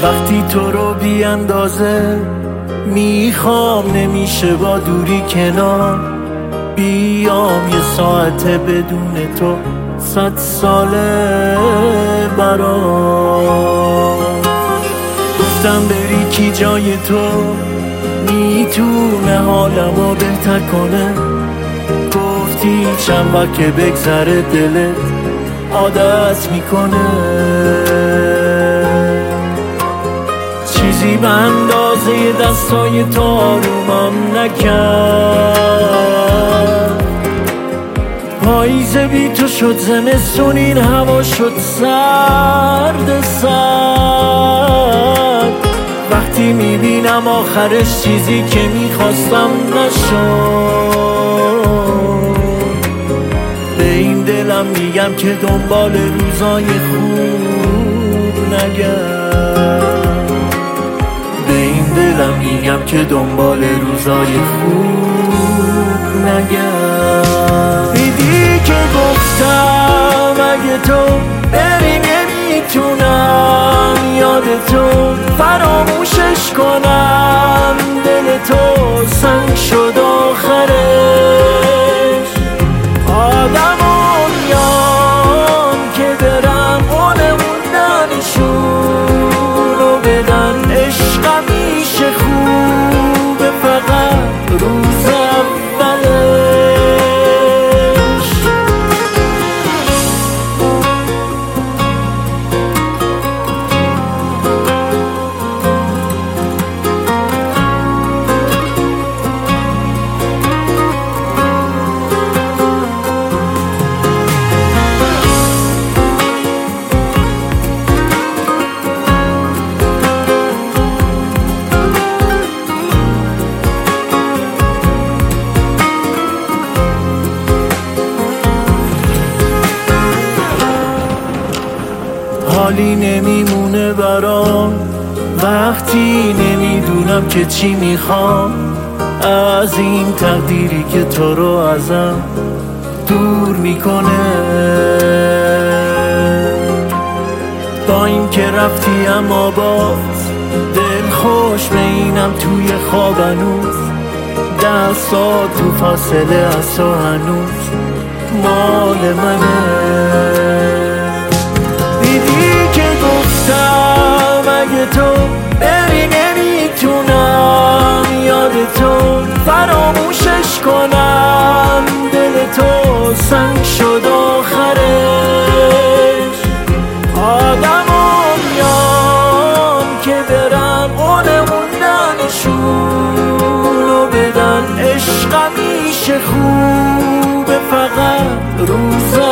وقتی تو رو بی اندازه میخوام، نمیشه با دوری کنار بیام. یه ساعته بدون تو 100 ساله برام. گفتم بری کی جای تو میتونه حالمو بهتر کنه. گفتی چند وقت که بگذره دلت عادت میکنه. چیزی به اندازه دستای تو آرومم نکرد. پاییزه بی تو شد زمستون، این هوا شد سرد سرد. وقتی میبینم آخرش چیزی که میخواستم نشد، به این دلم میگم که دنبال روزای خوب نگرد. به این دلم میگم که دنبال روزای خوب نگرد. دیدی که گفتم اگه تو بری نمیتونم یاد تو فراموشش کنم. دل تو سنگ شد آخرش. آدمون میان که برم اونه موندنشون رو بدن. عشق همیشه خوبه فقط روز اولش. حالی نمیمونه برام وقتی نمیدونم که چی میخوام. از این تقدیری که تو رو ازم دور میکنه. با این که رفتی اما باز دل خوش به اینم توی خواب هنوز. دستات تو فاصله از تو هنوز مال منه. دیدی که گفتم اگه تو بری نمیتونم یاد تو فراموشش کنم. دل تو سنگ شد آخرش. آدمون میان که برن اونه موندنشون رو بدن. عشق همیشه خوبه فقط روز